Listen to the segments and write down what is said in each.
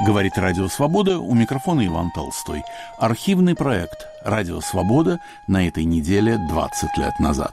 Говорит Радио Свобода, у микрофона Иван Толстой. Архивный проект «Радио Свобода» на этой неделе 20 лет назад.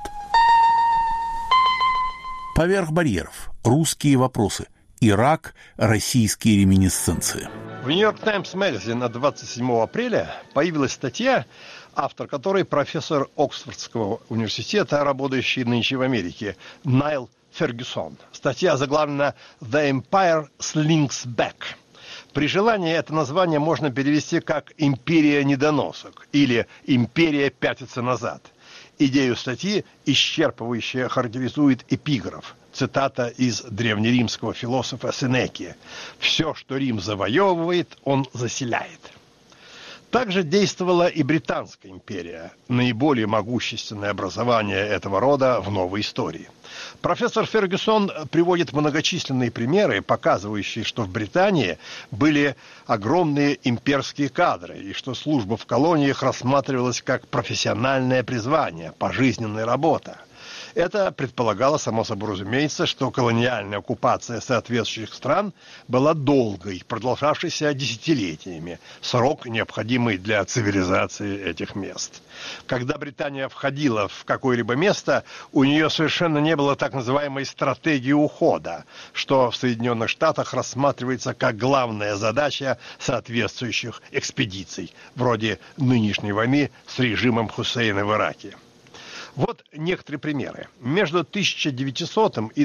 Поверх барьеров. Русские вопросы. Ирак. Российские реминисценции. В Нью-Йорк Таймс Magazine от 27 апреля появилась статья, автор которой профессор Оксфордского университета, работающий нынче в Америке, Найл Фергюсон. Статья заглавлена «The Empire Slinks Back». При желании это название можно перевести как «Империя недоносок» или «Империя пятится назад». Идею статьи исчерпывающе характеризует эпиграф. Цитата из древнеримского философа Сенеки: «Все, что Рим завоевывает, он заселяет». Также действовала и Британская империя, наиболее могущественное образование этого рода в новой истории. Профессор Фергюсон приводит многочисленные примеры, показывающие, что в Британии были огромные имперские кадры, и что служба в колониях рассматривалась как профессиональное призвание, пожизненная работа. Это предполагало, само собой разумеется, что колониальная оккупация соответствующих стран была долгой, продолжавшейся десятилетиями, срок, необходимый для цивилизации этих мест. Когда Британия входила в какое-либо место, у нее совершенно не было так называемой стратегии ухода, что в Соединенных Штатах рассматривается как главная задача соответствующих экспедиций, вроде нынешней войны с режимом Хусейна в Ираке. Вот некоторые примеры. Между 1900 и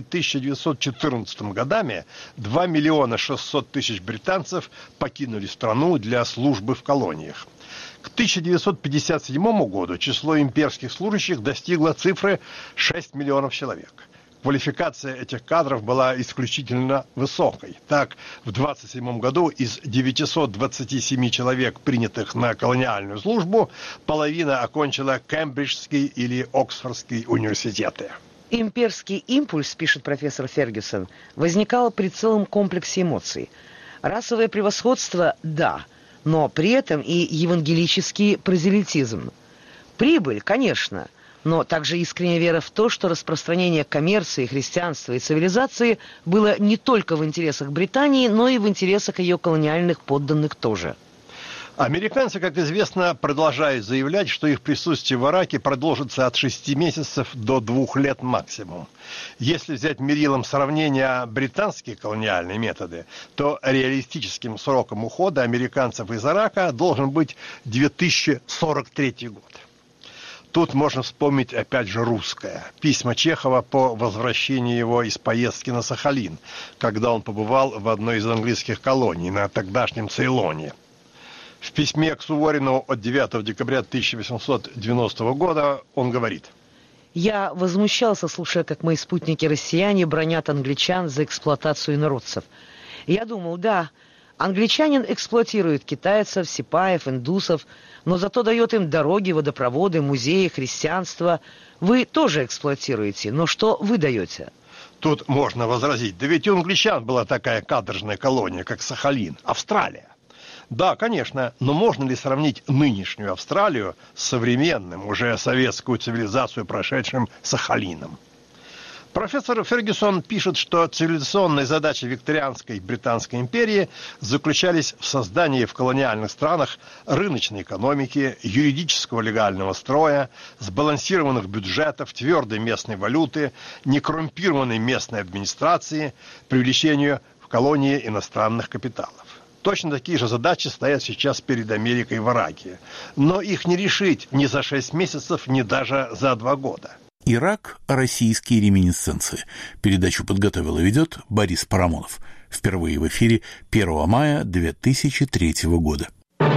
1914 годами 2 миллиона 600 тысяч британцев покинули страну для службы в колониях. К 1957 году число имперских служащих достигло цифры 6 миллионов человек. Квалификация этих кадров была исключительно высокой. Так, в 1927 году из 927 человек, принятых на колониальную службу, половина окончила Кембриджский или Оксфордский университеты. Имперский импульс, пишет профессор Фергюсон, возникал при целом комплексе эмоций. Расовое превосходство – да, но при этом и евангелический прозелитизм. Прибыль, конечно, но также искренняя вера в то, что распространение коммерции, христианства и цивилизации было не только в интересах Британии, но и в интересах ее колониальных подданных тоже. Американцы, как известно, продолжают заявлять, что их присутствие в Ираке продолжится от 6 месяцев до 2 лет максимум. Если взять мерилом сравнения британские колониальные методы, то реалистическим сроком ухода американцев из Ирака должен быть 2043 год. Тут можно вспомнить опять же русское. Письма Чехова по возвращении его из поездки на Сахалин, когда он побывал в одной из английских колоний на тогдашнем Цейлоне. В письме к Суворину от 9 декабря 1890 года он говорит: «Я возмущался, слушая, как мои спутники-россияне бранят англичан за эксплуатацию инородцев. Я думал, да, англичанин эксплуатирует китайцев, сипаев, индусов, но зато дает им дороги, водопроводы, музеи, христианство. Вы тоже эксплуатируете, но что вы даете?» Тут можно возразить: да ведь у англичан была такая каторжная колония, как Сахалин, Австралия. Да, конечно, но можно ли сравнить нынешнюю Австралию с современным, уже советскую цивилизацию прошедшим Сахалином? Профессор Фергюсон пишет, что цивилизационные задачи викторианской Британской империи заключались в создании в колониальных странах рыночной экономики, юридического легального строя, сбалансированных бюджетов, твердой местной валюты, некоррумпированной местной администрации, привлечению в колонии иностранных капиталов. Точно такие же задачи стоят сейчас перед Америкой в Ираке. Но их не решить ни за 6 месяцев, ни даже за 2 года. Ирак. Российские реминисценции. Передачу подготовил и ведет Борис Парамонов. Впервые в эфире 1 мая 2003 года.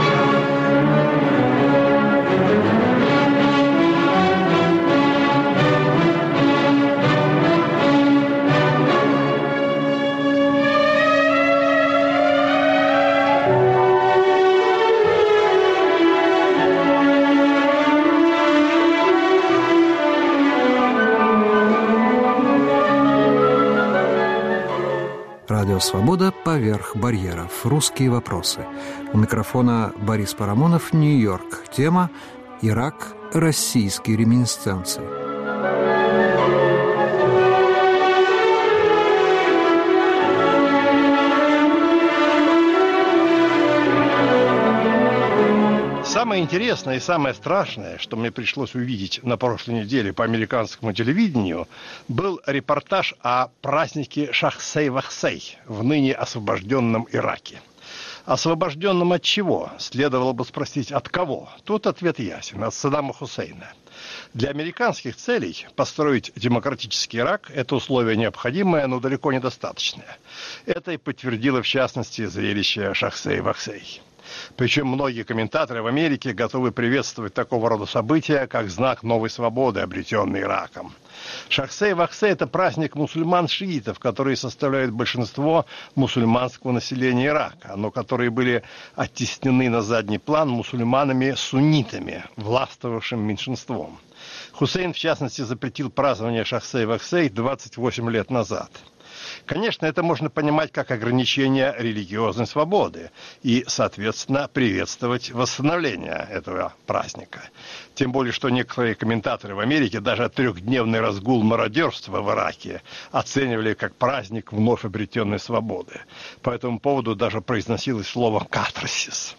Радио «Свобода» поверх барьеров. Русские вопросы. У микрофона Борис Парамонов, Нью-Йорк. Тема «Ирак. Российские реминисценции». самое интересное и самое страшное, что мне пришлось увидеть на прошлой неделе по американскому телевидению, был репортаж о празднике Шахсей-Вахсей в ныне освобожденном Ираке. Освобожденным от чего? Следовало бы спросить, от кого? Тут ответ ясен: от Саддама Хусейна. Для американских целей построить демократический Ирак – это условие необходимое, но далеко недостаточное. Это и подтвердило, в частности, зрелище Шахсей-Вахсей. Причем многие комментаторы в Америке готовы приветствовать такого рода события, как знак новой свободы, обретенной Ираком. Шахсей-Вахсей – это праздник мусульман-шиитов, которые составляют большинство мусульманского населения Ирака, но которые были оттеснены на задний план мусульманами-суннитами, властвовавшим меньшинством. Хусейн, в частности, запретил празднование Шахсей-Вахсей 28 лет назад. Конечно, это можно понимать как ограничение религиозной свободы и, соответственно, приветствовать восстановление этого праздника. Тем более, что некоторые комментаторы в Америке даже трехдневный разгул мародерства в Ираке оценивали как праздник вновь обретенной свободы. По этому поводу даже произносилось слово «катарсис».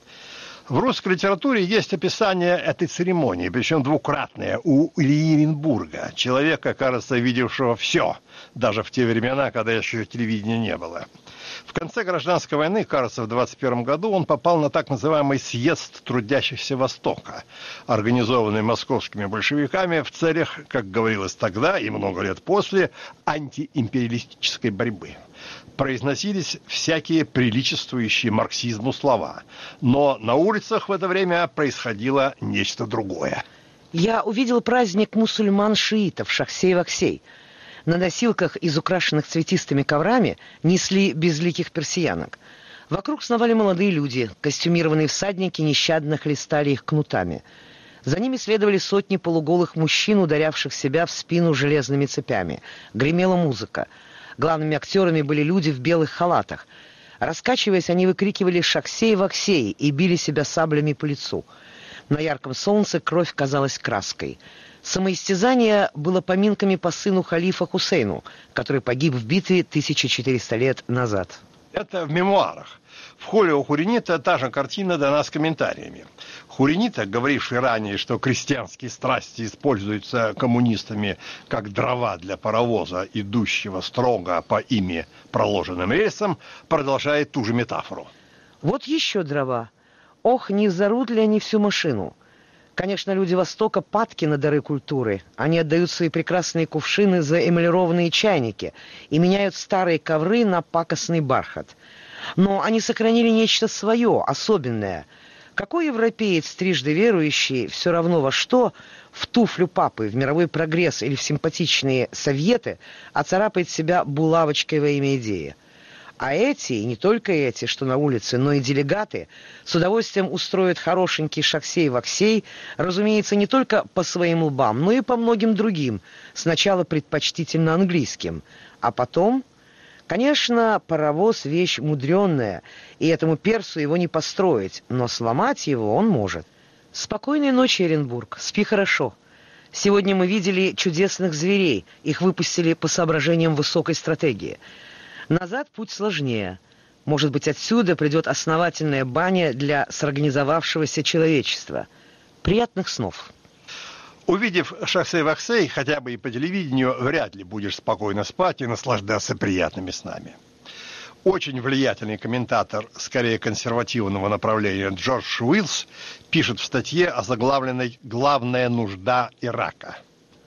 В русской литературе есть описание этой церемонии, причем двукратное, у Ильи Эренбурга, человека, кажется, видевшего все, даже в те времена, когда еще телевидения не было. В конце гражданской войны, кажется, в 1921 году он попал на так называемый съезд трудящихся Востока, организованный московскими большевиками в целях, как говорилось тогда и много лет после, антиимпериалистической борьбы. Произносились всякие приличествующие марксизму слова, но на улицах в это время происходило нечто другое. Я увидел праздник мусульман-шиитов Шахсей-Вахсей. На носилках из украшенных цветистыми коврами несли безликих персиянок. Вокруг сновали молодые люди, костюмированные всадники нещадно хлестали их кнутами. За ними следовали сотни полуголых мужчин, ударявших себя в спину железными цепями. Гремела музыка. Главными актерами были люди в белых халатах. Раскачиваясь, они выкрикивали «Шахсей-Вахсей» и били себя саблями по лицу. На ярком солнце кровь казалась краской. Самоистязание было поминками по сыну халифа Хусейну, который погиб в битве 1400 лет назад. Это в мемуарах. В холле у Хуренита та же картина дана с комментариями. Хуренита, говоривший ранее, что крестьянские страсти используются коммунистами как дрова для паровоза, идущего строго по ими проложенным рельсам, продолжает ту же метафору. Вот еще дрова. Ох, не взорут ли они всю машину? Конечно, люди Востока падки на дары культуры. Они отдают свои прекрасные кувшины за эмалированные чайники и меняют старые ковры на пакостный бархат. Но они сохранили нечто свое, особенное. Какой европеец, трижды верующий, все равно во что, в туфлю папы, в мировой прогресс или в симпатичные советы, оцарапает себя булавочкой во имя идеи? А эти, и не только эти, что на улице, но и делегаты, с удовольствием устроят хорошенький Шахсей-Вахсей, разумеется, не только по своим лбам, но и по многим другим, сначала предпочтительно английским, а потом... Конечно, паровоз – вещь мудренная, и этому персу его не построить, но сломать его он может. Спокойной ночи, Эренбург, спи хорошо. Сегодня мы видели чудесных зверей, их выпустили по соображениям высокой стратегии. Назад путь сложнее. Может быть, отсюда придет основательная баня для сорганизовавшегося человечества. Приятных снов. Увидев Шахсей-Вахсей, хотя бы и по телевидению, вряд ли будешь спокойно спать и наслаждаться приятными снами. Очень влиятельный комментатор, скорее консервативного направления, Джордж Уиллс, пишет в статье, озаглавленной «Главная нужда Ирака».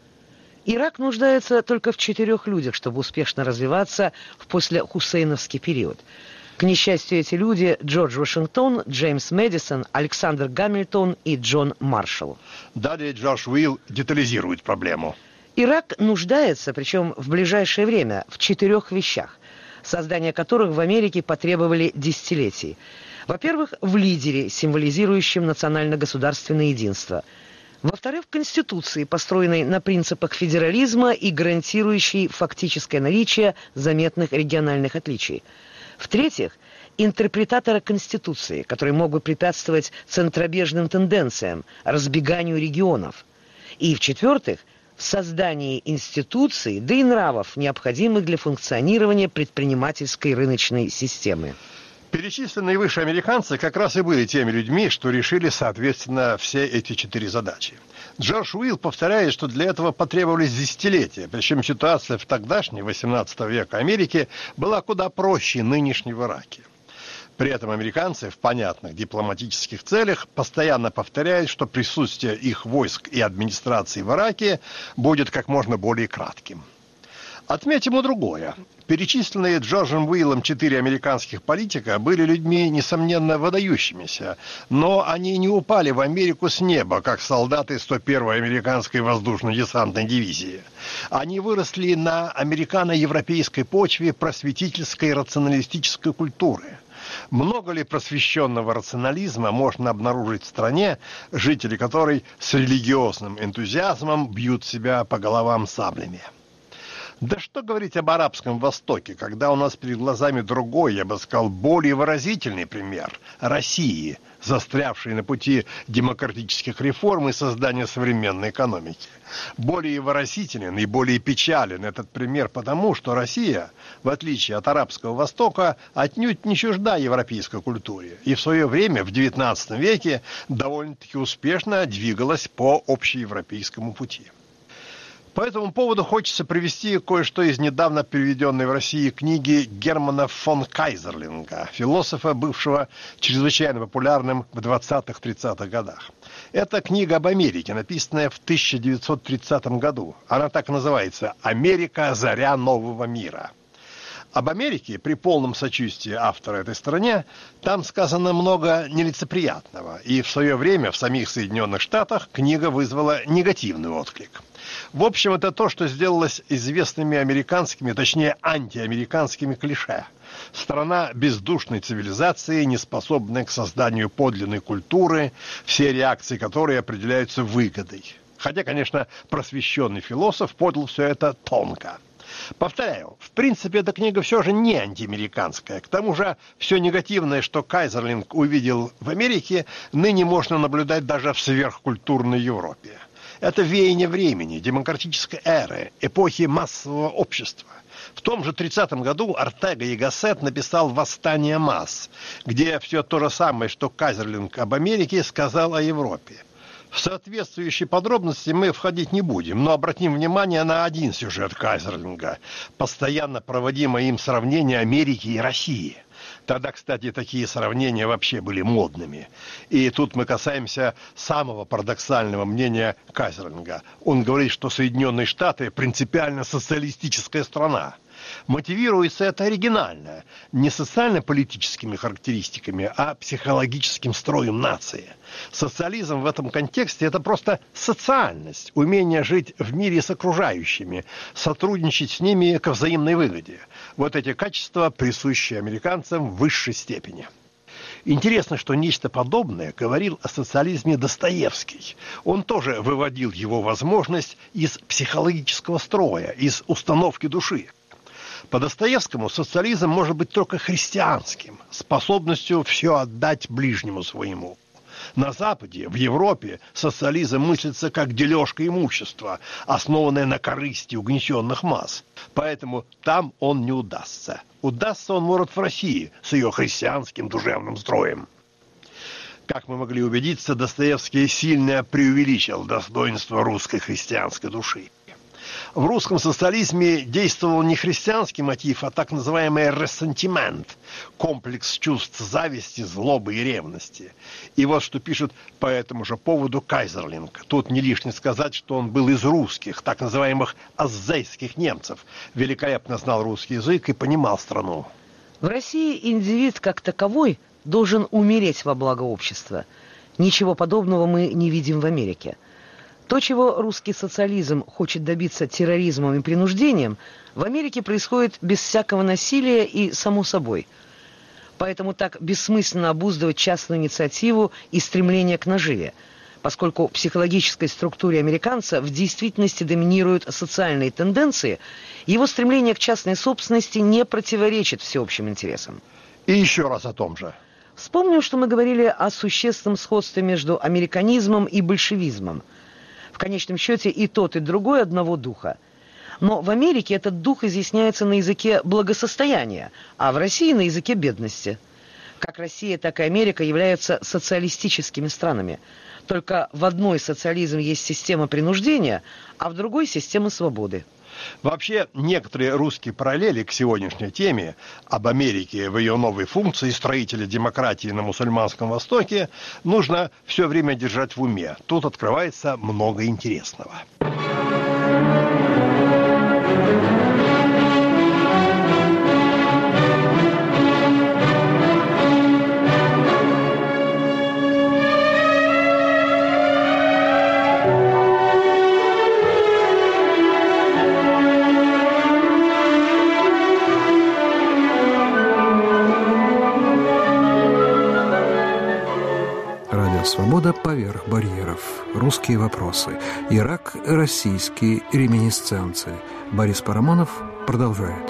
Ирак нуждается только в 4 людях, чтобы успешно развиваться в послехусейновский период. К несчастью, эти люди – Джордж Вашингтон, Джеймс Мэдисон, Александр Гамильтон и Джон Маршалл. Далее Джордж Уилл детализирует проблему. Ирак нуждается, причем в ближайшее время, в 4 вещах, создание которых в Америке потребовали десятилетий. Во-первых, в лидере, символизирующем национально-государственное единство. Во-вторых, в Конституции, построенной на принципах федерализма и гарантирующей фактическое наличие заметных региональных отличий. В-третьих, интерпретатора Конституции, который мог бы препятствовать центробежным тенденциям, разбеганию регионов. И в-четвертых, в создании институций, да и нравов, необходимых для функционирования предпринимательской рыночной системы. Перечисленные выше американцы как раз и были теми людьми, что решили, соответственно, все эти 4 задачи. Джордж Уилл повторяет, что для этого потребовались десятилетия, причем ситуация в тогдашней, 18 века Америке, была куда проще нынешней в Ираке. При этом американцы в понятных дипломатических целях постоянно повторяют, что присутствие их войск и администрации в Ираке будет как можно более кратким. Отметим и другое. Перечисленные Джорджем Уиллом 4 американских политика были людьми, несомненно, выдающимися, но они не упали в Америку с неба, как солдаты 101-й американской воздушно-десантной дивизии. Они выросли на американо-европейской почве просветительской и рационалистической культуры. Много ли просвещенного рационализма можно обнаружить в стране, жители которой с религиозным энтузиазмом бьют себя по головам саблями? Да что говорить об Арабском Востоке, когда у нас перед глазами другой, я бы сказал, более выразительный пример – России, застрявшей на пути демократических реформ и создания современной экономики. Более выразителен и более печален этот пример потому, что Россия, в отличие от Арабского Востока, отнюдь не чужда европейской культуре и в свое время, в XIX веке, довольно-таки успешно двигалась по общеевропейскому пути. По этому поводу хочется привести кое-что из недавно переведенной в России книги Германа фон Кайзерлинга, философа, бывшего чрезвычайно популярным в 20-30-х годах. Это книга об Америке, написанная в 1930 году. Она так называется «Америка. Заря нового мира». Об Америке, при полном сочувствии автора этой стране, там сказано много нелицеприятного, и в свое время в самих Соединенных Штатах книга вызвала негативный отклик. В общем, это то, что сделалось известными американскими, точнее антиамериканскими клише. Страна бездушной цивилизации, не способная к созданию подлинной культуры, все реакции которой определяются выгодой. Хотя, конечно, просвещенный философ подал все это тонко. Повторяю, в принципе, эта книга все же не антиамериканская. К тому же, все негативное, что Кайзерлинг увидел в Америке, ныне можно наблюдать даже в сверхкультурной Европе. Это веяние времени, демократической эры, эпохи массового общества. В том же 30-м году Ортега и Гассет написал «Восстание масс», где все то же самое, что Кайзерлинг об Америке, сказал о Европе. В соответствующие подробности мы входить не будем, но обратим внимание на один сюжет Кайзерлинга, постоянно проводимое им сравнение Америки и России. Тогда, кстати, такие сравнения вообще были модными. И тут мы касаемся самого парадоксального мнения Кайзерлинга. Он говорит, что Соединенные Штаты принципиально социалистическая страна. Мотивируется это оригинально, не социально-политическими характеристиками, а психологическим строем нации. Социализм в этом контексте – это просто социальность, умение жить в мире с окружающими, сотрудничать с ними ко взаимной выгоде. Вот эти качества присущи американцам в высшей степени. Интересно, что нечто подобное говорил о социализме Достоевский. Он тоже выводил его возможность из психологического строя, из установки души. По Достоевскому социализм может быть только христианским, способностью все отдать ближнему своему. На Западе, в Европе, социализм мыслится как дележка имущества, основанная на корысти угнетенных масс. Поэтому там он не удастся. Удастся он может в России с ее христианским душевным строем. Как мы могли убедиться, Достоевский сильно преувеличил достоинство русской христианской души. В русском социализме действовал не христианский мотив, а так называемый рессентимент, комплекс чувств зависти, злобы и ревности. И вот что пишет по этому же поводу Кайзерлинг. Тут не лишне сказать, что он был из русских, так называемых аззейских немцев, великолепно знал русский язык и понимал страну. В России индивид как таковой должен умереть во благо общества. Ничего подобного мы не видим в Америке. То, чего русский социализм хочет добиться терроризмом и принуждением, в Америке происходит без всякого насилия и само собой. Поэтому так бессмысленно обуздывать частную инициативу и стремление к наживе, поскольку в психологической структуре американца в действительности доминируют социальные тенденции, его стремление к частной собственности не противоречит всеобщим интересам. И еще раз о том же. Вспомним, что мы говорили о существенном сходстве между американизмом и большевизмом. В конечном счете и тот, и другой одного духа. Но в Америке этот дух изъясняется на языке благосостояния, а в России на языке бедности. Как Россия, так и Америка являются социалистическими странами. Только в одной социализм есть система принуждения, а в другой система свободы. Вообще, некоторые русские параллели к сегодняшней теме об Америке в ее новой функции строителя демократии на мусульманском Востоке нужно все время держать в уме. Тут открывается много интересного. «Свобода поверх барьеров. Русские вопросы. Ирак. Российские реминисценции». Борис Парамонов продолжает.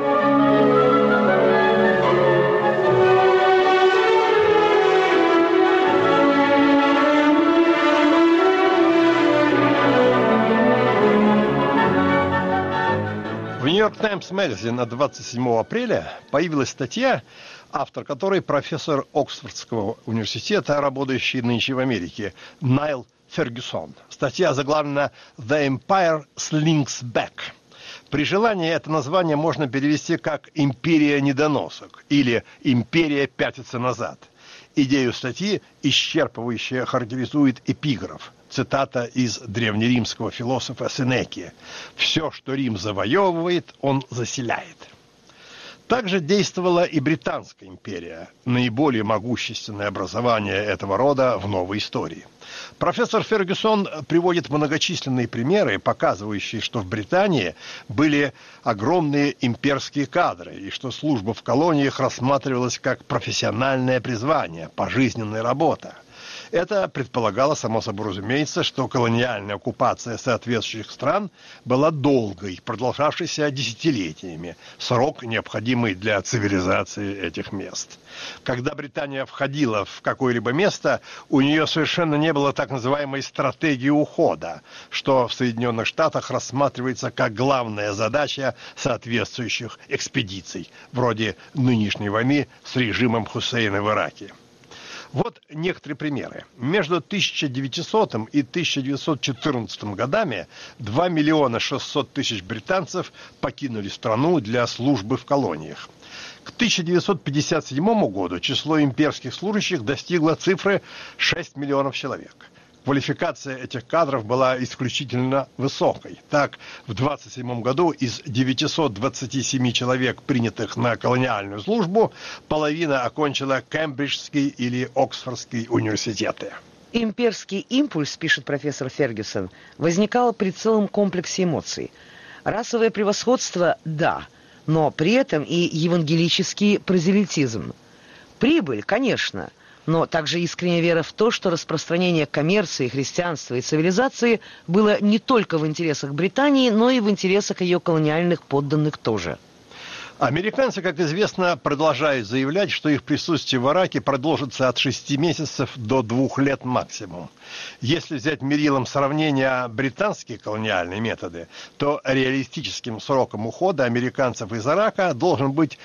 В Нью-Йорк Таймс Magazine от 27 апреля появилась статья, автор которой профессор Оксфордского университета, работающий нынче в Америке, Найл Фергюсон. Статья заглавлена «The Empire Slinks Back». При желании это название можно перевести как «Империя недоносок» или «Империя пятится назад». Идею статьи исчерпывающе характеризует эпиграф. Цитата из древнеримского философа Сенеки: «Все, что Рим завоевывает, он заселяет». Также действовала и Британская империя, наиболее могущественное образование этого рода в новой истории. Профессор Фергюсон приводит многочисленные примеры, показывающие, что в Британии были огромные имперские кадры, и что служба в колониях рассматривалась как профессиональное призвание, пожизненная работа. Это предполагало, само собой разумеется, что колониальная оккупация соответствующих стран была долгой, продолжавшейся десятилетиями, срок, необходимый для цивилизации этих мест. Когда Британия входила в какое-либо место, у нее совершенно не было так называемой стратегии ухода, что в Соединенных Штатах рассматривается как главная задача соответствующих экспедиций, вроде нынешней войны с режимом Хусейна в Ираке. Вот некоторые примеры. Между 1900 и 1914 годами 2 миллиона 600 тысяч британцев покинули страну для службы в колониях. К 1957 году число имперских служащих достигло цифры 6 миллионов человек. Квалификация этих кадров была исключительно высокой. Так, в 1927 году из 927 человек, принятых на колониальную службу, половина окончила Кембриджский или Оксфордский университеты. Имперский импульс, пишет профессор Фергюсон, возникал при целом комплексе эмоций. Расовое превосходство – да, но при этом и евангелический прозелитизм. Прибыль, конечно, но также искренняя вера в то, что распространение коммерции, христианства и цивилизации было не только в интересах Британии, но и в интересах ее колониальных подданных тоже. Американцы, как известно, продолжают заявлять, что их присутствие в Ираке продолжится от 6 месяцев до 2 лет максимум. Если взять мерилом сравнения британские колониальные методы, то реалистическим сроком ухода американцев из Ирака должен быть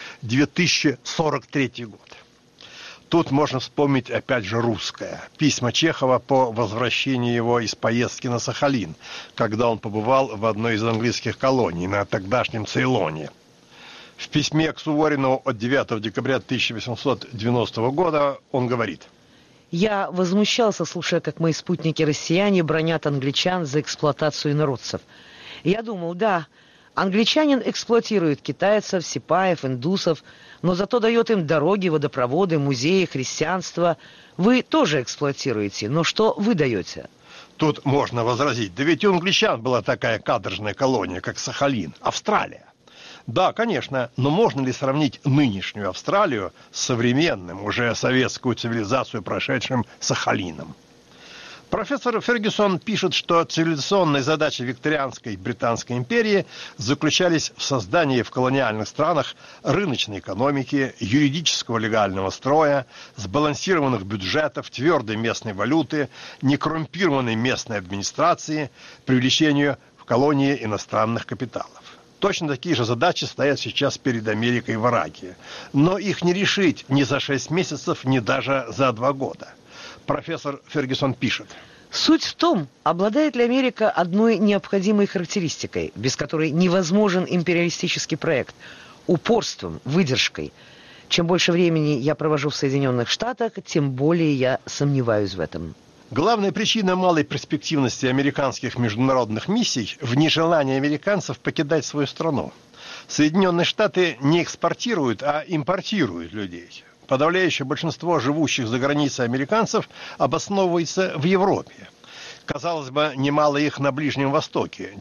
2043 год. Тут можно вспомнить опять же русское. Письма Чехова по возвращении его из поездки на Сахалин, когда он побывал в одной из английских колоний на тогдашнем Цейлоне. В письме к Суворину от 9 декабря 1890 года он говорит: «Я возмущался, слушая, как мои спутники-россияне бранят англичан за эксплуатацию инородцев. Я думал, да, англичанин эксплуатирует китайцев, сипаев, индусов, но зато дает им дороги, водопроводы, музеи, христианство. Вы тоже эксплуатируете, но что вы даете?» Тут можно возразить: да ведь у англичан была такая каторжная колония, как Сахалин, Австралия. Да, конечно, но можно ли сравнить нынешнюю Австралию с современным, уже советскую цивилизацию прошедшим Сахалином? Профессор Фергюсон пишет, что цивилизационные задачи викторианской Британской империи заключались в создании в колониальных странах рыночной экономики, юридического легального строя, сбалансированных бюджетов, твердой местной валюты, некоррумпированной местной администрации, привлечению в колонии иностранных капиталов. Точно такие же задачи стоят сейчас перед Америкой в Ираке. Но их не решить ни за 6 месяцев, ни даже за 2 года. Профессор Фергюсон пишет. Суть в том, обладает ли Америка одной необходимой характеристикой, без которой невозможен империалистический проект – упорством, выдержкой. Чем больше времени я провожу в Соединенных Штатах, тем более я сомневаюсь в этом. Главная причина малой перспективности американских международных миссий в нежелании американцев покидать свою страну. Соединенные Штаты не экспортируют, а импортируют людей. Подавляющее большинство живущих за границей американцев обосновывается в Европе. Казалось бы, немало их на Ближнем Востоке –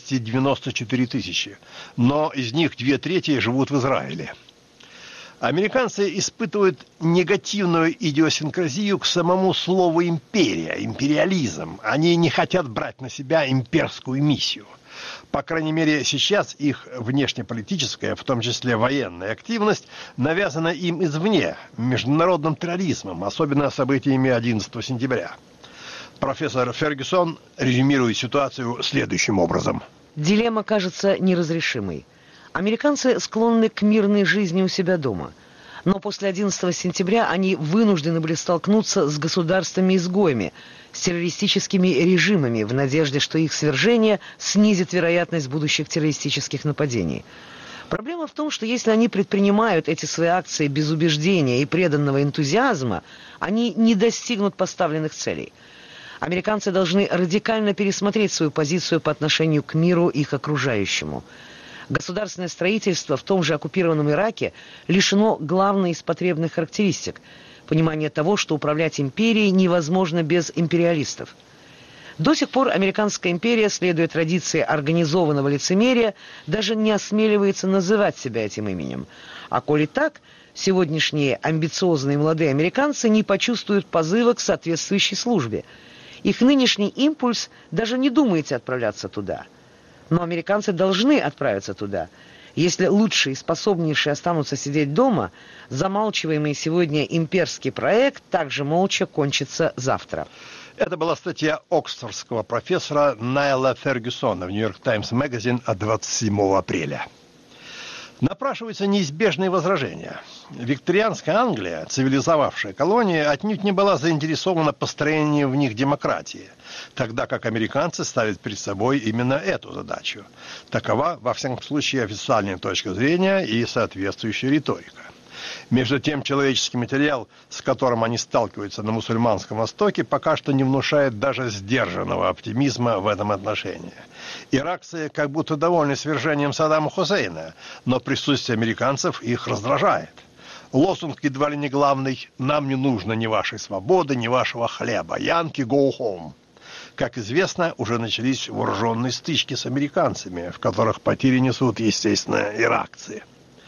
294 тысячи, но из них 2/3 живут в Израиле. Американцы испытывают негативную идиосинкразию к самому слову «империя», империализм. Они не хотят брать на себя имперскую миссию. По крайней мере, сейчас их внешнеполитическая, в том числе военная активность, навязана им извне, международным терроризмом, особенно событиями 11 сентября. Профессор Фергюсон резюмирует ситуацию следующим образом. Дилемма кажется неразрешимой. Американцы склонны к мирной жизни у себя дома. Но после 11 сентября они вынуждены были столкнуться с государствами-изгоями, с террористическими режимами в надежде, что их свержение снизит вероятность будущих террористических нападений. Проблема в том, что если они предпринимают эти свои акции без убеждения и преданного энтузиазма, они не достигнут поставленных целей. Американцы должны радикально пересмотреть свою позицию по отношению к миру их окружающему. Государственное строительство в том же оккупированном Ираке лишено главной из потребных характеристик – понимания того, что управлять империей невозможно без империалистов. До сих пор американская империя, следуя традиции организованного лицемерия, даже не осмеливается называть себя этим именем. А коли так, сегодняшние амбициозные молодые американцы не почувствуют позыва к соответствующей службе. Их нынешний импульс даже не думает отправляться туда. Но американцы должны отправиться туда. Если лучшие и способнейшие останутся сидеть дома, замалчиваемый сегодня имперский проект также молча кончится завтра. Это была статья оксфордского профессора Найла Фергюсона в Нью-Йорк Таймс Magazine от 27 апреля. Напрашиваются неизбежные возражения. Викторианская Англия, цивилизовавшая колонии, отнюдь не была заинтересована построением в них демократии, тогда как американцы ставят перед собой именно эту задачу. Такова, во всяком случае, официальная точка зрения и соответствующая риторика. Между тем, человеческий материал, с которым они сталкиваются на мусульманском Востоке, пока что не внушает даже сдержанного оптимизма в этом отношении. Иракцы как будто довольны свержением Саддама Хусейна, но присутствие американцев их раздражает. Лозунг едва ли не главный: «Нам не нужно ни вашей свободы, ни вашего хлеба. Янки, go home». Как известно, уже начались вооруженные стычки с американцами, в которых потери несут, естественно, иракцы.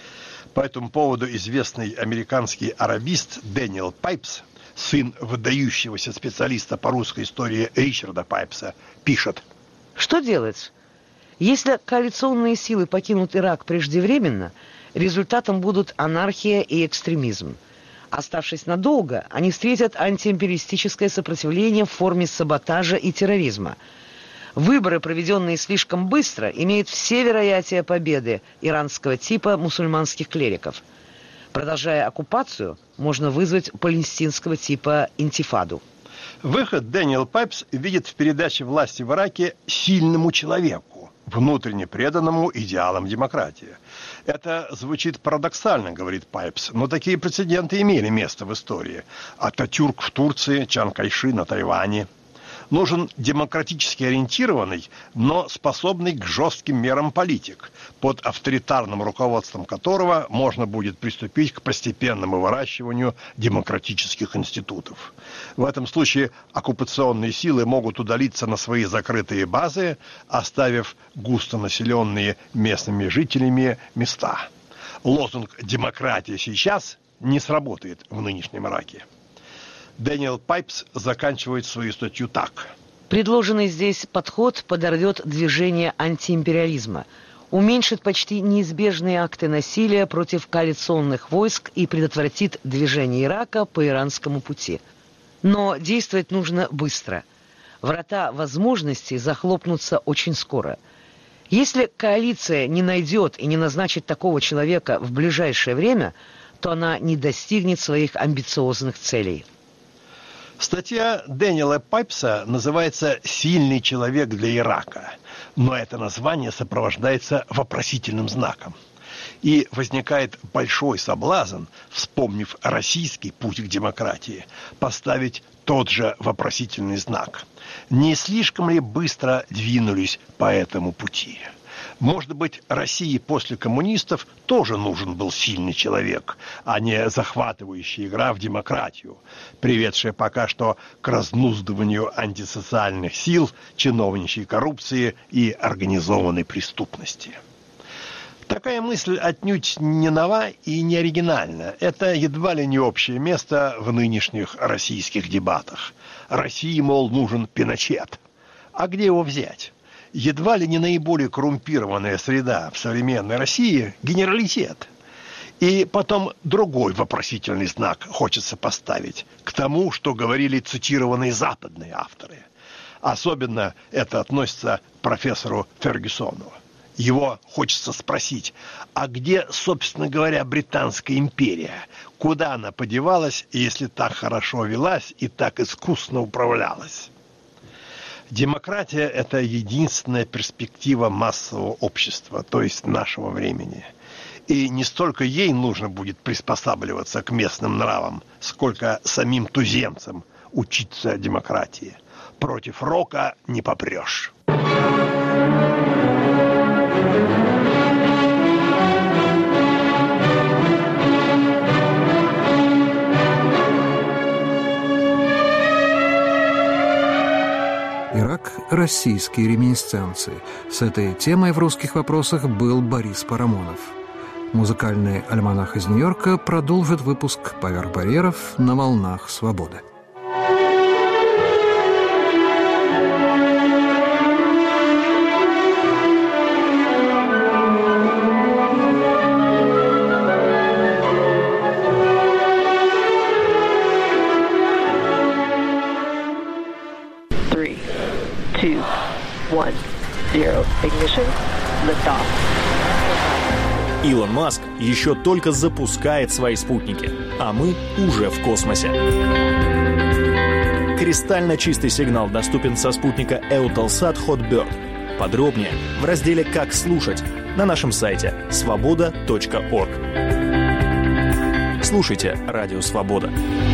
По этому поводу известный американский арабист Дэниел Пайпс, сын выдающегося специалиста по русской истории Ричарда Пайпса, пишет: Что делать? Если коалиционные силы покинут Ирак преждевременно, результатом будут анархия и экстремизм. Оставшись надолго, они встретят антиимпериалистическое сопротивление в форме саботажа и терроризма. Выборы, проведенные слишком быстро, имеют все вероятия победы иранского типа мусульманских клериков. Продолжая оккупацию, можно вызвать палестинского типа интифаду. Выход Дэниел Пайпс видит в передаче власти в Ираке сильному человеку, внутренне преданному идеалам демократии. Это звучит парадоксально, говорит Пайпс, но такие прецеденты имели место в истории. Ататюрк в Турции, Чан Кайши на Тайване. Нужен демократически ориентированный, но способный к жестким мерам политик, под авторитарным руководством которого можно будет приступить к постепенному выращиванию демократических институтов. В этом случае оккупационные силы могут удалиться на свои закрытые базы, оставив густонаселенные местными жителями места. Лозунг «демократия сейчас» не сработает в нынешнем Ираке. Дэниел Пайпс заканчивает свою статью так. Предложенный здесь подход подорвет движение антиимпериализма, уменьшит почти неизбежные акты насилия против коалиционных войск и предотвратит движение Ирака по иранскому пути. Но действовать нужно быстро. Врата возможностей захлопнутся очень скоро. Если коалиция не найдет и не назначит такого человека в ближайшее время, то она не достигнет своих амбициозных целей. Статья Дэниела Пайпса называется «Сильный человек для Ирака», но это название сопровождается вопросительным знаком. И возникает большой соблазн, вспомнив российский путь к демократии, поставить тот же вопросительный знак. Не слишком ли быстро двинулись по этому пути? Может быть, России после коммунистов тоже нужен был сильный человек, а не захватывающая игра в демократию, приведшая пока что к разнуздыванию антисоциальных сил, чиновничьей коррупции и организованной преступности. Такая мысль отнюдь не нова и не оригинальна. Это едва ли не общее место в нынешних российских дебатах. России, мол, нужен Пиночет. А где его взять? Едва ли не наиболее коррумпированная среда в современной России – генералитет. И потом другой вопросительный знак хочется поставить к тому, что говорили цитированные западные авторы. Особенно это относится к профессору Фергюсону. Его хочется спросить, а где, собственно говоря, Британская империя? Куда она подевалась, если так хорошо велась и так искусно управлялась? Демократия – это единственная перспектива массового общества, то есть нашего времени. И не столько ей нужно будет приспосабливаться к местным нравам, сколько самим туземцам учиться демократии. Против рока не попрешь. Ирак – российские реминисценции. С этой темой в «Русских вопросах» был Борис Парамонов. Музыкальный альманах из Нью-Йорка продолжит выпуск «Поверх барьеров» на волнах свободы. Илон Маск еще только запускает свои спутники, а мы уже в космосе. Кристально чистый сигнал доступен со спутника Eutelsat Hotbird. Подробнее в разделе «Как слушать» на нашем сайте svoboda.org. Слушайте «Радио Свобода».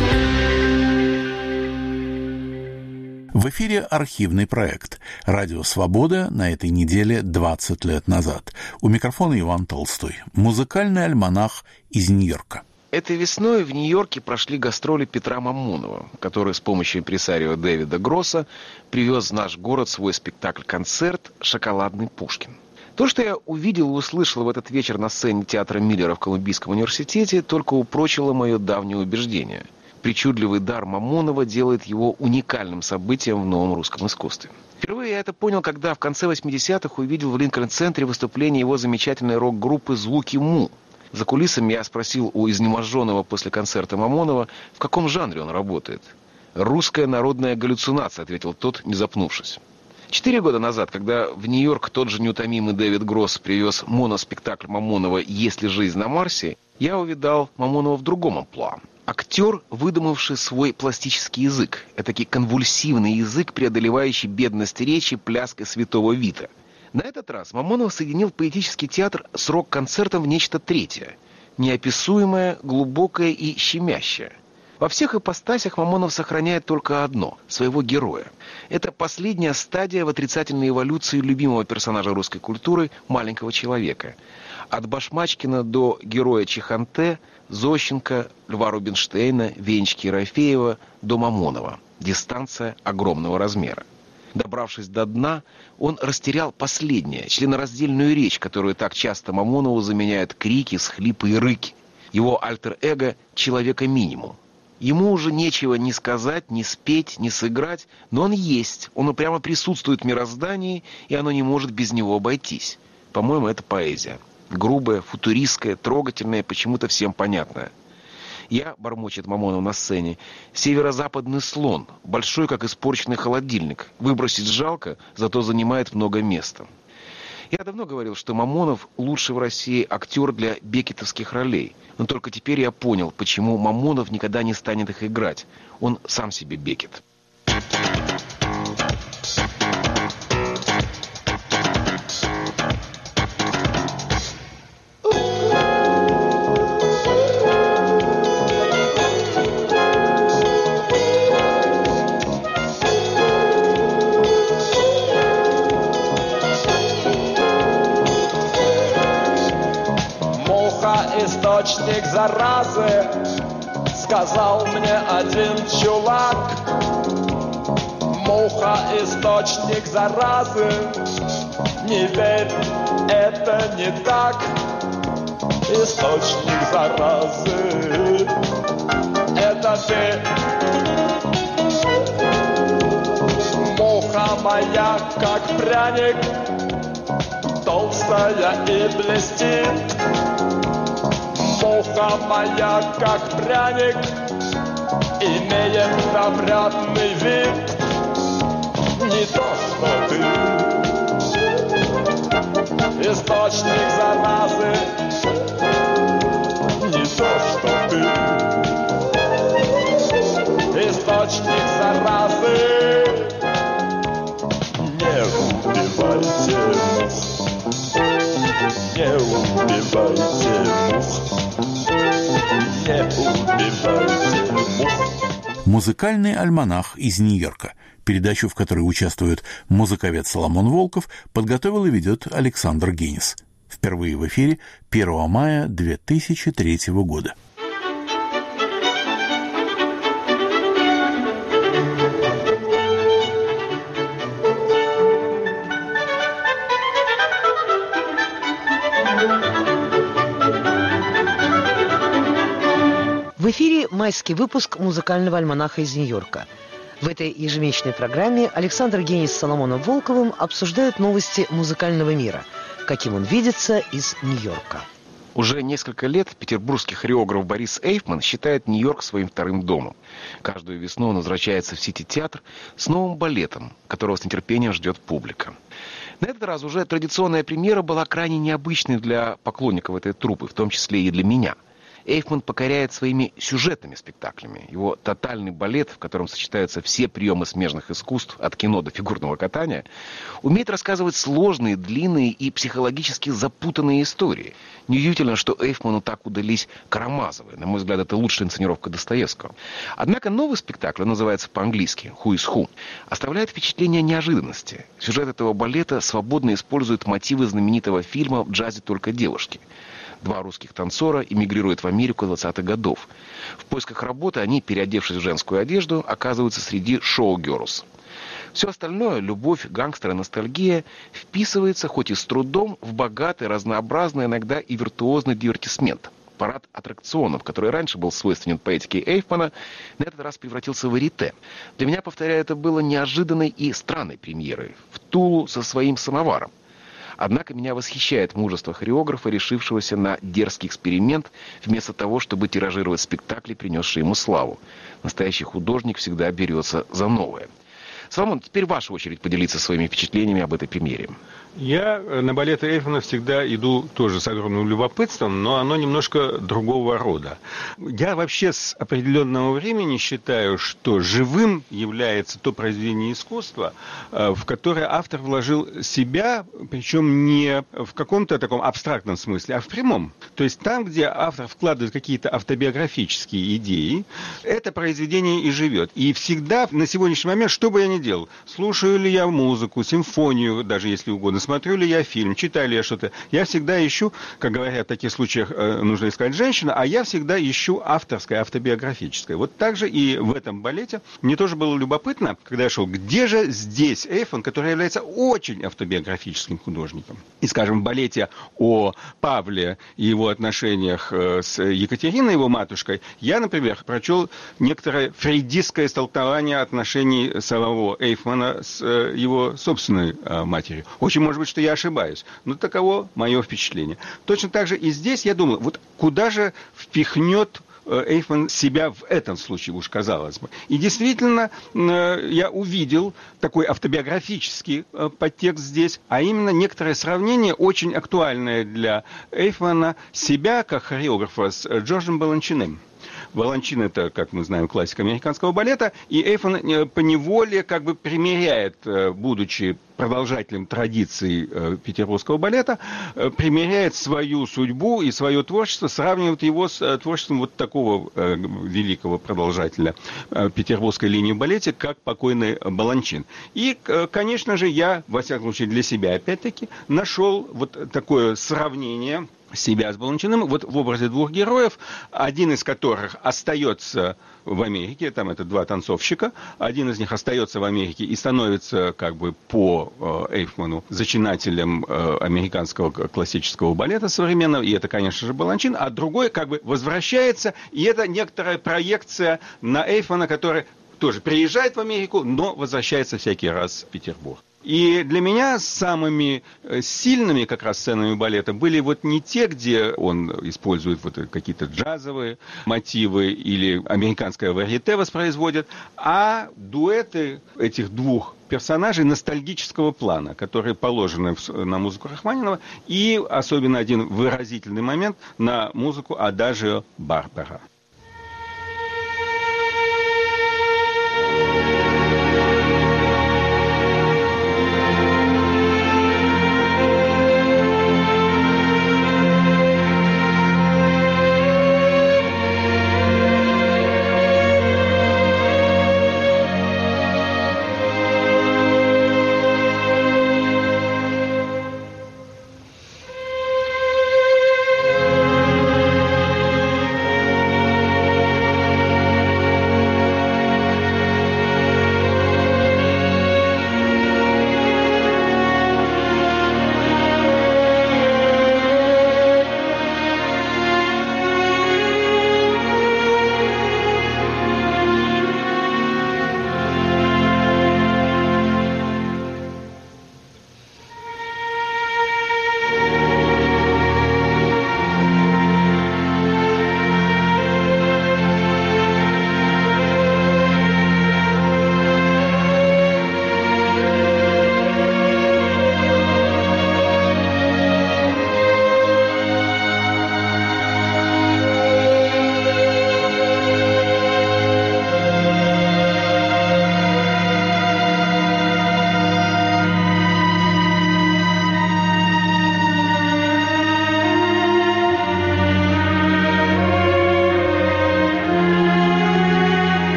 В эфире архивный проект «Радио Свобода» на этой неделе 20 лет назад. У микрофона Иван Толстой. Музыкальный альманах из Нью-Йорка. Этой весной в Нью-Йорке прошли гастроли Петра Мамонова, который с помощью импресарио Дэвида Гросса привез в наш город свой спектакль-концерт «Шоколадный Пушкин». То, что я увидел и услышал в этот вечер на сцене театра Миллера в Колумбийском университете, только упрочило мое давнее убеждение. Причудливый дар Мамонова делает его уникальным событием в новом русском искусстве. Впервые я это понял, когда в конце 80-х увидел в Линкольн-центре выступление его замечательной рок-группы «Звуки Му». За кулисами я спросил у изнеможенного после концерта Мамонова, в каком жанре он работает. «Русская народная галлюцинация», — ответил тот, не запнувшись. 4 года назад, когда в Нью-Йорк тот же неутомимый Дэвид Гросс привез моноспектакль Мамонова «Есть ли жизнь на Марсе», я увидал Мамонова в другом амплуа. Актер, выдумавший свой пластический язык, этакий конвульсивный язык, преодолевающий бедность речи пляской святого Вита. На этот раз Мамонов соединил поэтический театр с рок-концертом в нечто третье, неописуемое, глубокое и щемящее. Во всех ипостасях Мамонов сохраняет только одно – своего героя. Это последняя стадия в отрицательной эволюции любимого персонажа русской культуры – маленького человека. От Башмачкина до героя Чеханте, Зощенко, Льва Рубинштейна, Венечки Ерофеева до Мамонова. Дистанция огромного размера. Добравшись до дна, он растерял последнее, членораздельную речь, которую так часто Мамонову заменяют крики, всхлипы и рыки. Его альтер-эго – человека-минимум. Ему уже нечего ни сказать, ни спеть, ни сыграть, но он есть, он упрямо присутствует в мироздании, и оно не может без него обойтись. По-моему, это поэзия. Грубая, футуристская, трогательная, почему-то всем понятная. Я, бормочет Мамонов на сцене, северо-западный слон, большой, как испорченный холодильник. Выбросить жалко, зато занимает много места. Я давно говорил, что Мамонов лучший в России актер для бекетовских ролей. Но только теперь я понял, почему Мамонов никогда не станет их играть. Он сам себе Бекет. Источник заразы, сказал мне один чулак. Муха — источник заразы, не верь, это не так. Источник заразы — это ты. Муха моя, как пряник, толстая и блестит. Муха моя, как пряник, имеет опрятный вид. Не то, что ты. Источник заразы. Не то, что ты. Источник заразы. Не убивайте мух. Не убивайте мух. Музыкальный альманах из Нью-Йорка. Передачу, в которой участвует музыковед Соломон Волков, подготовил и ведет Александр Генис. Впервые в эфире 1 мая 2003 года. В эфире майский выпуск музыкального альманаха из Нью-Йорка. В этой ежемесячной программе Александр Генис с Соломоном Волковым обсуждают новости музыкального мира, каким он видится из Нью-Йорка. Уже несколько лет петербургский хореограф Борис Эйфман считает Нью-Йорк своим вторым домом. Каждую весну он возвращается в Сити-театр с новым балетом, которого с нетерпением ждет публика. На этот раз уже традиционная премьера была крайне необычной для поклонников этой труппы, в том числе и для меня. Эйфман покоряет своими сюжетными спектаклями. Его тотальный балет, в котором сочетаются все приемы смежных искусств, от кино до фигурного катания, умеет рассказывать сложные, длинные и психологически запутанные истории. Неудивительно, что Эйфману так удались Карамазовы. На мой взгляд, это лучшая инсценировка Достоевского. Однако новый спектакль, он называется по-английски «Who is Who», оставляет впечатление неожиданности. Сюжет этого балета свободно использует мотивы знаменитого фильма «В джазе только девушки». Два русских танцора эмигрируют в Америку 20-х годов. В поисках работы они, переодевшись в женскую одежду, оказываются среди шоу-герлс. Все остальное, любовь, гангстеры, ностальгия, вписывается, хоть и с трудом, в богатый, разнообразный, иногда и виртуозный дивертисмент. Парад аттракционов, который раньше был свойственен поэтике Эйфмана, на этот раз превратился в варьете. Для меня, повторяю, это было неожиданной и странной премьерой. В Тулу со своим самоваром. Однако меня восхищает мужество хореографа, решившегося на дерзкий эксперимент, вместо того, чтобы тиражировать спектакли, принесшие ему славу. Настоящий художник всегда берется за новое. Соломон, теперь ваша очередь поделиться своими впечатлениями об этой премьере. Я на балеты Эйфмана всегда иду тоже с огромным любопытством, но оно немножко другого рода. Я вообще с определенного времени считаю, что живым является то произведение искусства, в которое автор вложил себя, причем не в каком-то таком абстрактном смысле, а в прямом. То есть там, где автор вкладывает какие-то автобиографические идеи, это произведение и живет. И всегда на сегодняшний момент, что бы я ни делал, слушаю ли я музыку, симфонию, даже если угодно, смотрю ли я фильм, читаю ли я что-то, я всегда ищу, как говорят в таких случаях, нужно искать женщину, а я всегда ищу авторское, автобиографическое. Вот так же и в этом балете. Мне тоже было любопытно, когда я шел, где же здесь Эйфман, который является очень автобиографическим художником. И, скажем, в балете о Павле и его отношениях с Екатериной, его матушкой, я, например, прочел некоторое фрейдистское истолкование отношений самого Эйфмана с его собственной матерью. Очень может быть, что я ошибаюсь, но таково мое впечатление. Точно так же и здесь я думал, вот куда же впихнет Эйфман себя в этом случае, уж казалось бы. И действительно, я увидел такой автобиографический подтекст здесь, а именно некоторое сравнение, очень актуальное для Эйфмана, себя как хореографа с Джорджем Баланчиным. Баланчин – это, как мы знаем, классика американского балета, и Эйфман поневоле как бы примеряет, будучи продолжателем традиций петербургского балета, примеряет свою судьбу и свое творчество, сравнивает его с творчеством вот такого великого продолжателя петербургской линии в балете, как покойный Баланчин. И, конечно же, я, во всяком случае, для себя, опять-таки, нашел вот такое сравнение себя с Баланчиным вот в образе двух героев, один из которых остается в Америке, там это два танцовщика, один из них остается в Америке и становится как бы по Эйфману зачинателем американского классического балета современного, и это, конечно же, Баланчин, а другой как бы возвращается, и это некоторая проекция на Эйфмана, который тоже приезжает в Америку, но возвращается всякий раз в Петербург. И для меня самыми сильными как раз сценами балета были вот не те, где он использует вот какие-то джазовые мотивы или американское варьете воспроизводит, а дуэты этих двух персонажей ностальгического плана, которые положены на музыку Рахманинова, и особенно один выразительный момент на музыку Адажио Барбера.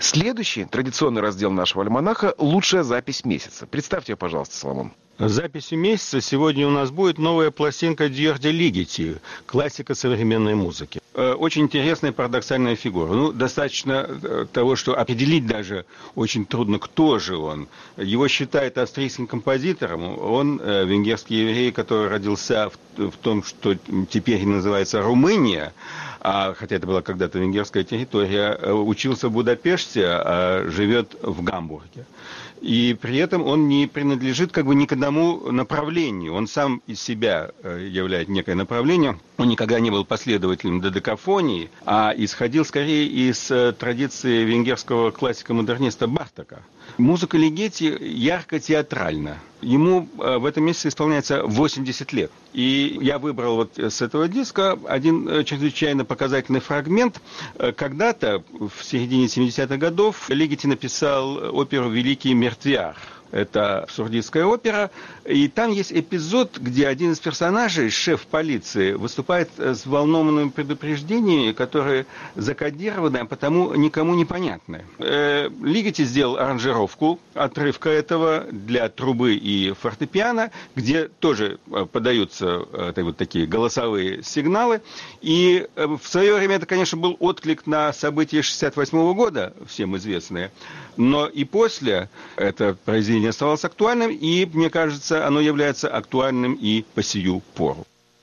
Следующий традиционный раздел нашего альманаха – «Лучшая запись месяца». Представьте ее, пожалуйста, Соломон. Записью месяца сегодня у нас будет новая пластинка Дьорди Лигети, классика современной музыки. Очень интересная парадоксальная фигура. Достаточно того, что определить даже очень трудно, кто же он. Его считают австрийским композитором. Он венгерский еврей, который родился в том, что теперь называется Румыния, хотя это была когда-то венгерская территория, учился в Будапеште, а живет в Гамбурге. И при этом он не принадлежит ни к одному направлению. Он сам из себя является некое направление. Он никогда не был последователем додекафонии, а исходил скорее из традиции венгерского классика-модерниста Бартока. Музыка Лигети ярко-театральна. Ему в этом месяце исполняется 80 лет. И я выбрал с этого диска один чрезвычайно показательный фрагмент. Когда-то, в середине 70-х годов, Лигети написал оперу «Великий мертвяр». Это абсурдистская опера, и там есть эпизод, где один из персонажей, шеф полиции, выступает с взволнованными предупреждениями, которые закодированы, а потому никому не понятны. Лигети сделал аранжировку отрывка этого для трубы и фортепиано, где тоже подаются такие голосовые сигналы. И в свое время это, конечно, был отклик на события 1968 года, всем известные. Но и после это произведение оставалось актуальным, и, мне кажется, оно является актуальным и по сию пору.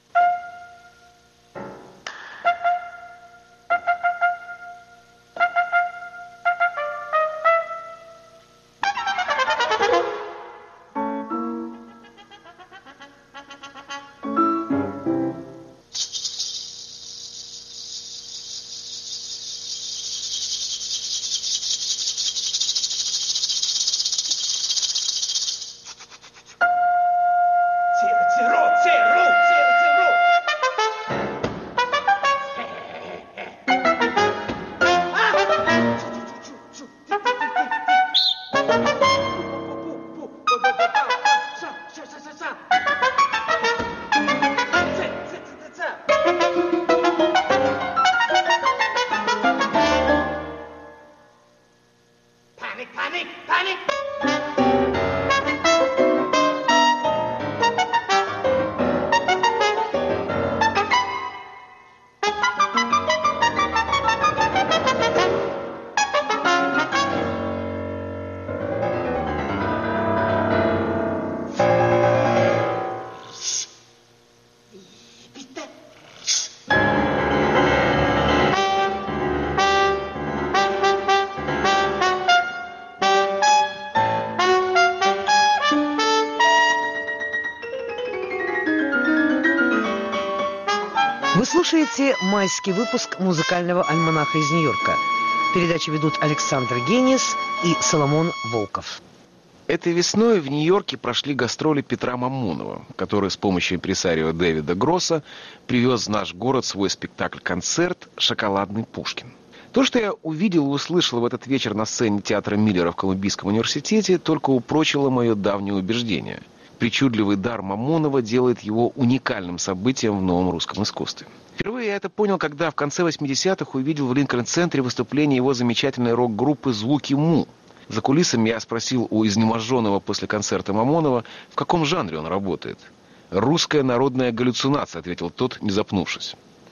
Вы слушаете майский выпуск музыкального альманаха из Нью-Йорка. Передачу ведут Александр Генис и Соломон Волков. Этой весной в Нью-Йорке прошли гастроли Петра Мамонова, который с помощью импресарио Дэвида Гросса привез в наш город свой спектакль-концерт «Шоколадный Пушкин». То, что я увидел и услышал в этот вечер на сцене театра Миллера в Колумбийском университете, только упрочило мое давнее убеждение. Причудливый дар Мамонова делает его уникальным событием в новом русском искусстве. Впервые я это понял, когда в конце 80-х увидел в Линкольн-центре выступление его замечательной рок-группы «Звуки Му». За кулисами я спросил у изнеможенного после концерта Мамонова, в каком жанре он работает. «Русская народная галлюцинация», — ответил тот, не запнувшись.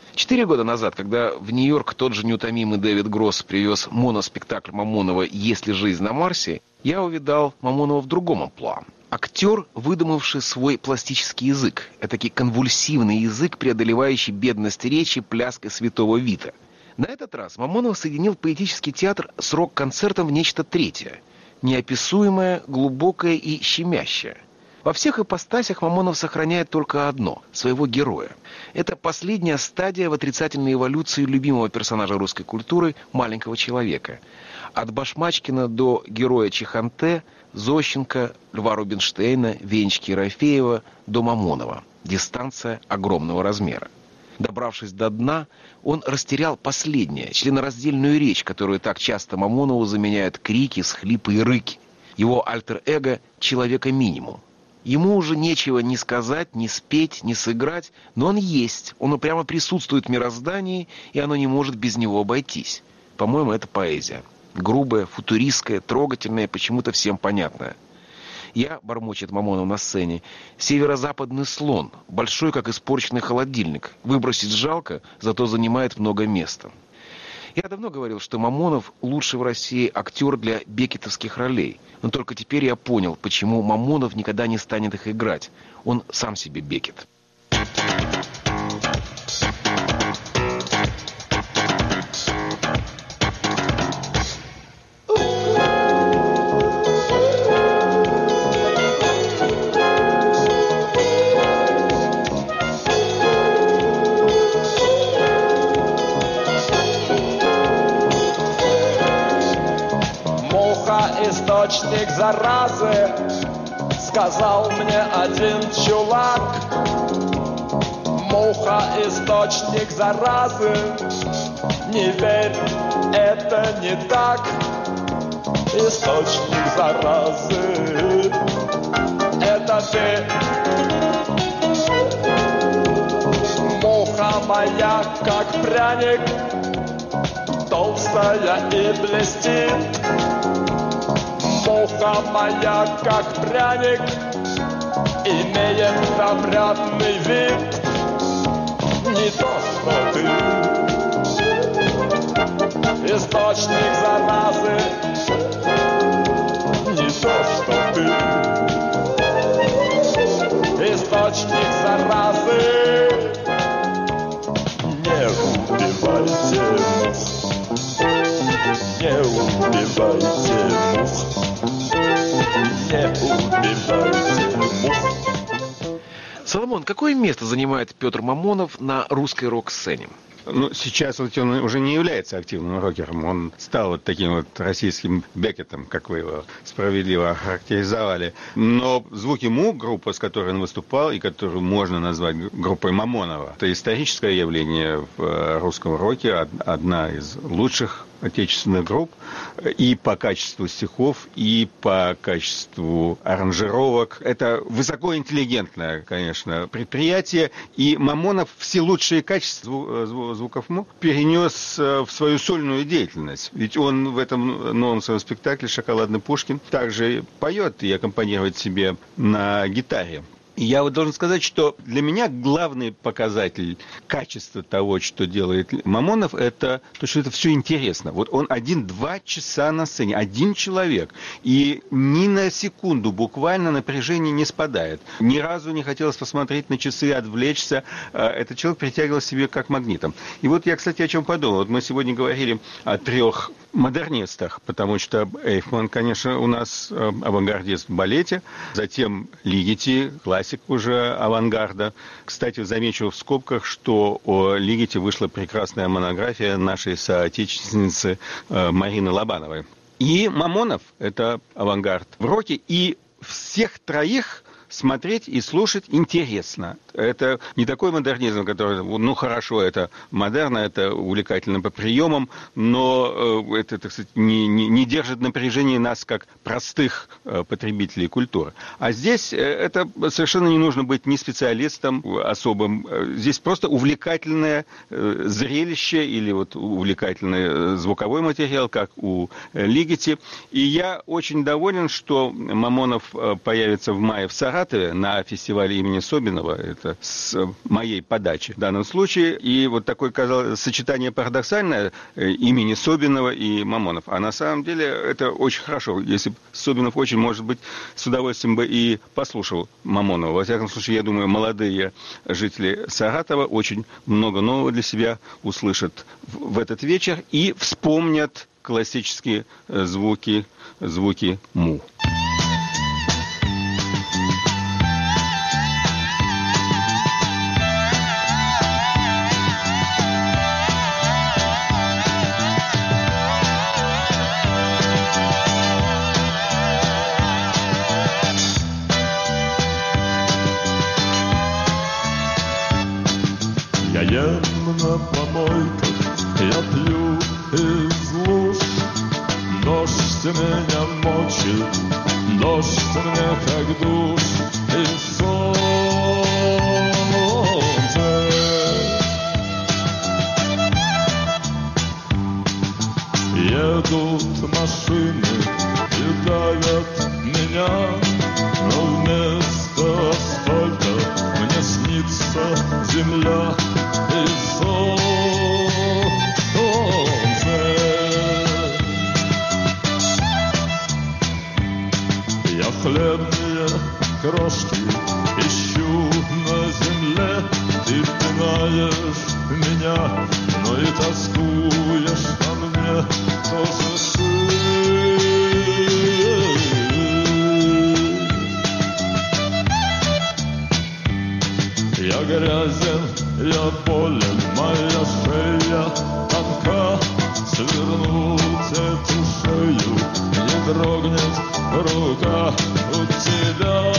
4 года назад, когда в Нью-Йорк тот же неутомимый Дэвид Гросс привез моноспектакль Мамонова «Есть ли жизнь на Марсе», я увидал Мамонова в другом амплуа. Актер, выдумавший свой пластический язык, этакий конвульсивный язык, преодолевающий бедность речи пляской святого Вита. На этот раз Мамонов соединил поэтический театр с рок-концертом в нечто третье, неописуемое, глубокое и щемящее. Во всех ипостасях Мамонов сохраняет только одно – своего героя. Это последняя стадия в отрицательной эволюции любимого персонажа русской культуры – маленького человека. От Башмачкина до героя Чеханте, Зощенко, Льва Рубинштейна, Венечки Ерофеева до Мамонова. Дистанция огромного размера. Добравшись до дна, он растерял последнее, членораздельную речь, которую так часто Мамонову заменяют крики, схлипы и рыки. Его альтер-эго – человека-минимум. Ему уже нечего ни сказать, ни спеть, ни сыграть, но он есть, он упрямо присутствует в мироздании, и оно не может без него обойтись. По-моему, это поэзия. Грубое, футуристское, трогательное, почему-то всем понятное. Я, бормочет Мамонов на сцене, северо-западный слон, большой, как испорченный холодильник. Выбросить жалко, зато занимает много места. Я давно говорил, что Мамонов лучший в России актер для бекетовских ролей. Но только теперь я понял, почему Мамонов никогда не станет их играть. Он сам себе Бекет. Источник заразы, сказал мне один чулак. Муха — источник заразы, не верь, это не так. Источник заразы — это ты. Муха моя, как пряник, толстая и блестит. Муха моя, как пряник, имеет опрятный вид. Не то, что ты, источник заразы. Не то, что ты, источник заразы. Не убивайте мух, не убивайте мух. Не убивайте мух. Соломон, какое место занимает Петр Мамонов на русской рок-сцене? Ну, сейчас вот он уже не является активным рокером. Он стал вот таким вот российским Бекетом, как вы его справедливо охарактеризовали. Но «Звуки Му», группа, с которой он выступал, и которую можно назвать группой Мамонова, это историческое явление в русском роке, одна из лучших отечественных групп и по качеству стихов, и по качеству аранжировок. Это высокоинтеллигентное, конечно, предприятие, и Мамонов все лучшие качества «Звуков Му» перенес в свою сольную деятельность. Ведь он в этом новом своем спектакле «Шоколадный Пушкин» также поет и аккомпанирует себе на гитаре. И я вот должен сказать, что для меня главный показатель качества того, что делает Мамонов, это то, что это все интересно. Вот он 1-2 часа на сцене, один человек, и ни на секунду буквально напряжение не спадает. Ни разу не хотелось посмотреть на часы, отвлечься. Этот человек притягивал себе как магнитом. И вот я, кстати, о чем подумал. Вот мы сегодня говорили о 3 модернистах, потому что Эйфман, конечно, у нас авангардист в балете, затем Лигети, классик уже авангарда. Кстати, замечу в скобках, что о Лигете вышла прекрасная монография нашей соотечественницы Марины Лобановой. И Мамонов – это авангард в роке, и всех троих смотреть и слушать интересно. Это не такой модернизм, который, ну, хорошо, это модерно, это увлекательно по приемам, но это, так сказать, не держит напряжение нас, как простых потребителей культуры. А здесь это совершенно не нужно быть ни специалистом особым. Здесь просто увлекательное зрелище или вот увлекательный звуковой материал, как у Лигети. И я очень доволен, что Мамонов появится в мае в Саратове на фестивале имени Собинова. Это с моей подачи в данном случае. И вот такое, казалось, сочетание парадоксальное имени Собинова и Мамонов. А на самом деле это очень хорошо. Если бы Собинов очень, может быть, с удовольствием бы и послушал Мамонова. Во всяком случае, я думаю, молодые жители Саратова очень много нового для себя услышат в этот вечер и вспомнят классические звуки Му. Я ем на помойках, я пью из луж. Дождь меня мочит, дождь мне как душ. И солнце едут хлебные крошки ищу на земле. Ты пинаешь меня, но и тоскуешь по мне тоже ты. Я грязен, я болен, моя шея тонка. Свернуть эту шею не дрогнет рука у тебя.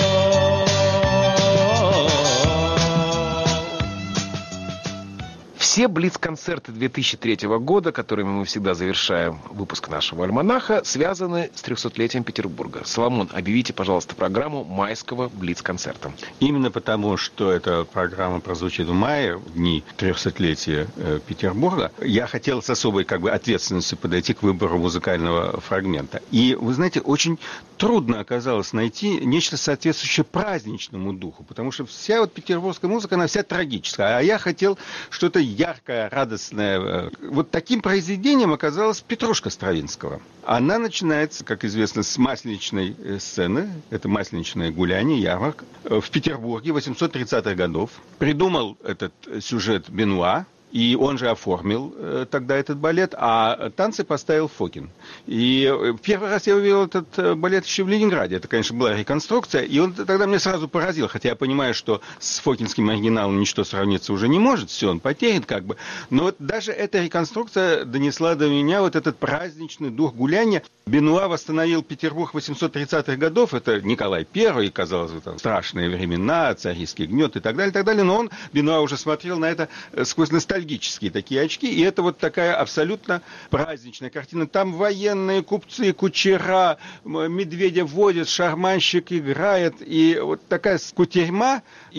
Все блиц-концерты 2003 года, которыми мы всегда завершаем выпуск нашего альманаха, связаны с 300-летием Петербурга. Соломон, объявите, пожалуйста, программу майского блиц-концерта. Именно потому, что эта программа прозвучит в мае, в дни 300-летия Петербурга, я хотел с особой ответственностью подойти к выбору музыкального фрагмента. И, вы знаете, очень трудно оказалось найти нечто соответствующее праздничному духу, потому что вся петербургская музыка, она вся трагическая. А я хотел что-то яркое, радостное. Вот таким произведением оказалась «Петрушка» Стравинского. Она начинается, как известно, с масленичной сцены. Это масленичное гуляние, ярмарка. В Петербурге 830-х годов. Придумал этот сюжет Бенуа. И он же оформил тогда этот балет, а танцы поставил Фокин. И первый раз я увидел этот балет еще в Ленинграде. Это, конечно, была реконструкция, и он тогда меня сразу поразил, хотя я понимаю, что с фокинским оригиналом ничто сравниться уже не может, все, он потерян Но вот даже эта реконструкция донесла до меня вот этот праздничный дух гуляния. Бенуа восстановил Петербург 830-х годов, это Николай I, казалось бы, там страшные времена, царский гнет и так далее, но он, Бенуа, уже смотрел на это сквозь ностальгические такие очки, и это вот такая абсолютно праздничная картина. Там военные, купцы, кучера, медведя водят, шарманщик играет, и вот такая кутерьма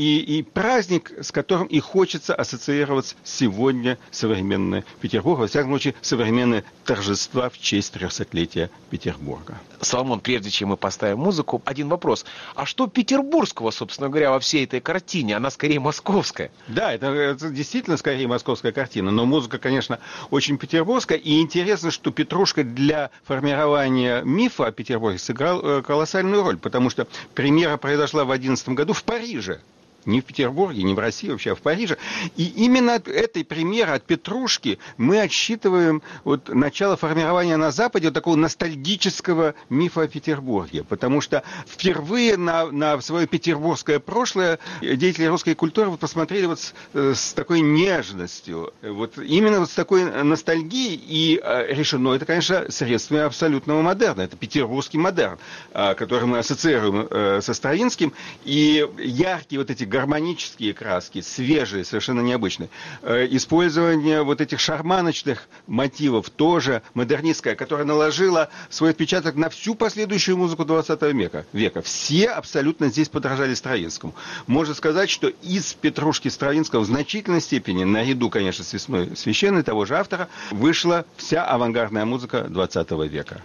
и праздник, с которым и хочется ассоциироваться сегодня современное Петербург, во всяком случае, современные торжества в честь 300-летия Петербурга. Соломон, прежде чем мы поставим музыку, один вопрос. А что петербургского, собственно говоря, во всей этой картине? Она скорее московская. Да, это действительно скорее московская картина, но музыка, конечно, очень петербургская. И интересно, что Петрушка для формирования мифа о Петербурге сыграл колоссальную роль, потому что премьера произошла в 2011 году в Париже. Не в Петербурге, не в России вообще, а в Париже. И именно от этой премьеры, от Петрушки, мы отсчитываем начало формирования на Западе такого ностальгического мифа о Петербурге. Потому что впервые на свое петербургское прошлое деятели русской культуры посмотрели с такой нежностью. Именно с такой ностальгией. И решено это, конечно, средствами абсолютного модерна. Это петербургский модерн, который мы ассоциируем со Стравинским. И яркие эти гармонические краски, свежие, совершенно необычные. Использование этих шарманочных мотивов, тоже модернистское, которое наложило свой отпечаток на всю последующую музыку 20 века. Все абсолютно здесь подражали Стравинскому. Можно сказать, что из Петрушки Стравинского в значительной степени, наряду, конечно, с «Весной священной» того же автора, вышла вся авангардная музыка 20 века.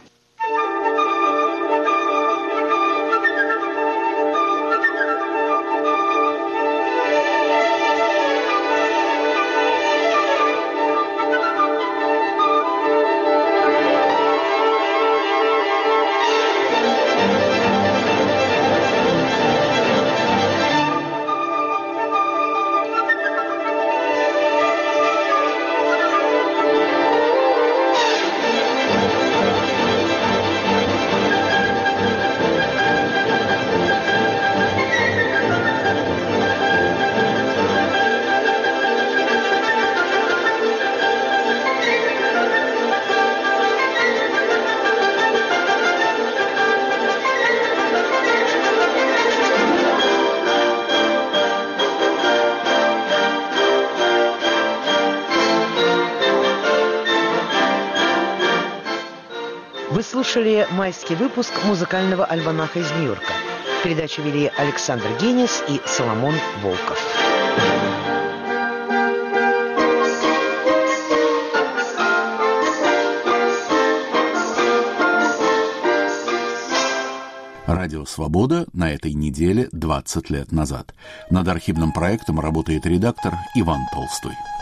Вы слушали майский выпуск музыкального альманаха из Нью-Йорка. Передачу вели Александр Генис и Соломон Волков. Радио «Свобода» на этой неделе 20 лет назад. Над архивным проектом работает редактор Иван Толстой.